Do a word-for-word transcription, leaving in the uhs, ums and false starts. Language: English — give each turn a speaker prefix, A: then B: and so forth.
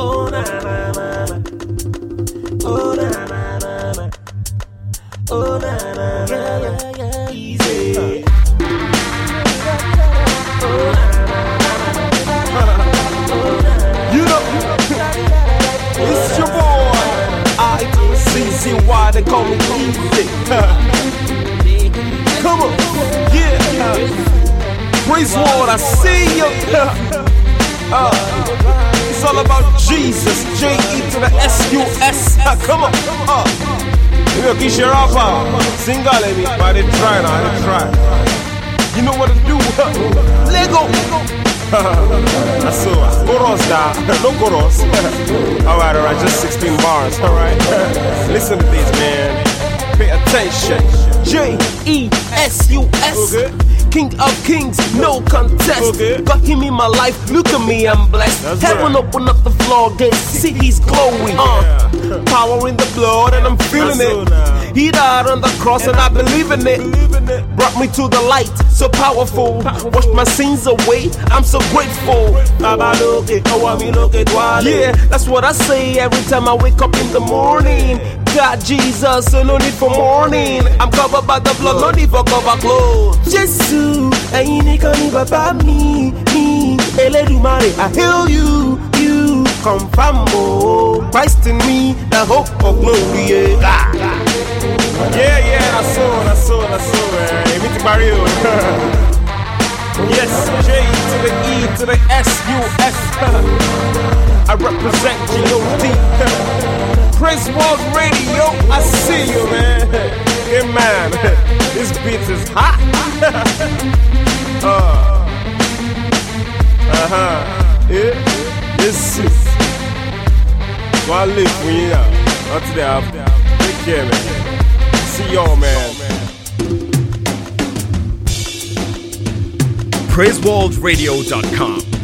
A: Oh na na na na. Oh na na na na. Oh na na yeah yeah yeah easy. Oh na na na. You know, it's your boy. I C C Y. They call me Easy. Come on, yeah. Praise Lord, I see you. Uh, it's all about Jesus. J E to the S U S. Uh, come on. Uh. You kiss your rapper. Sing all of me. But they try now, they try. You know what to do. Lego. That's so. Chorus da. No chorus. Alright, alright. Just sixteen bars. Alright. Listen to this, man. Pay attention. J E S U S. Okay. King of kings, no contest. Okay. Got him in my life, look at me, I'm blessed. That's Heaven right. Open up the floodgates, see he's glowing. Uh, yeah. Power in the blood and I'm feeling That's it. So he died on the cross and, and I believe in it. in it. Brought me to the light, so powerful. powerful. Washed my sins away, I'm so grateful. Yeah, that's what I say every time I wake up in the morning. God Jesus, so no need for mourning. I'm covered by the blood, no need for cover clothes. Jesus, ain't it gonna be about me, me. Eledumare, I heal you, you. Confirm, oh, Christ in me, the hope of glory. Yeah, yeah, yeah, that's so, that's so, that's so, man. Everything about you. Yes, J to the E to the S U S. I represent G O D. Praise World Radio, I see you, man. Hey, man, this beat is hot. uh, uh-huh. Yeah, this is one live for you now. Until they have, take care, man. See y'all, man.
B: praise world radio dot com